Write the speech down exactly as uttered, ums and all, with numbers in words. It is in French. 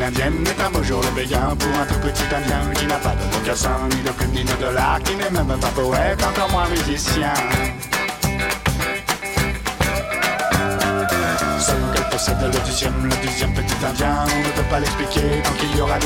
l'indienne est un beau jour le béguin pour un tout petit indien qui n'a pas de mocassin, ni de plume, ni de dollars, qui n'est même pas poète, encore moins musicien. Seul qu'elle possède le dixième, le dixième petit indien, on ne peut pas l'expliquer tant qu'il y aura des